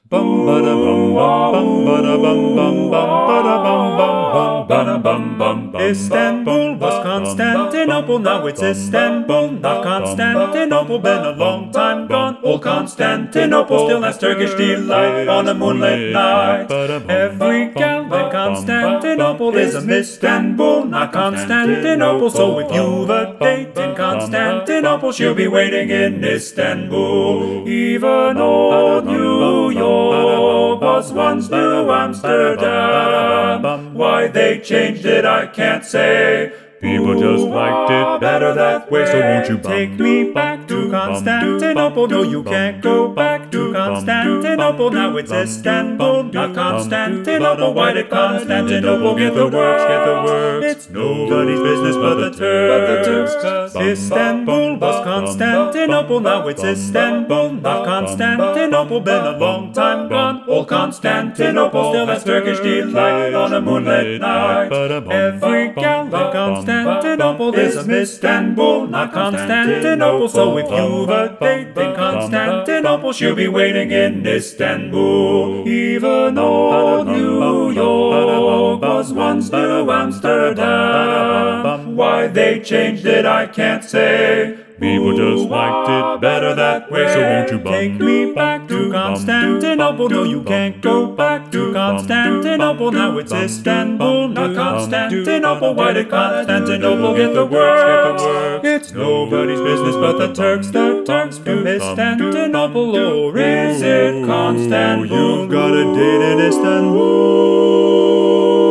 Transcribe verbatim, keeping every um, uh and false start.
Bum ba da bum bum bum ba da bum bum bum ba da bum bum bum bum bum bum bum. Istanbul was Constantinople, now it's Istanbul, not Constantinople. Been a long time gone. Old Constantinople still has Turkish delight on a moonlit night. Every gal in Constantinople is a Miss Istanbul, not Constantinople. So if you've a date in Constantinople, she'll be waiting in Istanbul. Even old New York was once New Amsterdam. Why they changed it, I can't say. People just liked it better that way. So won't you Take me back to Constantinople? No, you can't go back to Constantinople. Now it's Istanbul, not Constantinople. Why did Constantinople get the works? Get the works? It's nobody's business but the Turks. Istanbul was Constantinople. Now it's Istanbul, not Constantinople. Been a long time gone. Old Constantinople still has Turkish delight on a moonlit night. Every gal in Constantinople is a Miss Istanbul, not Constantinople. So if you've a date in Constantinople, she'll be waiting in Istanbul. Even old New York was once New Amsterdam. Why they changed it, I can't say. People just liked it better that way. So won't you bum Take me back to Constantinople? No, you can't go back to Constantinople. Now it's Istanbul, not Constantinople. Why did Constantinople get the works? It's nobody's business but the Turks. The Turks from Istanbul, or is it Constantinople? You've got a date in Istanbul.